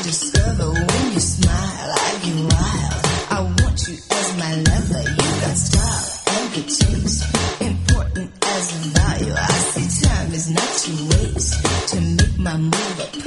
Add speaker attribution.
Speaker 1: discover when you smile. I get wild. I want you as my lover. You got style and good taste. Important as a value. I see time is not to waste to make my move up.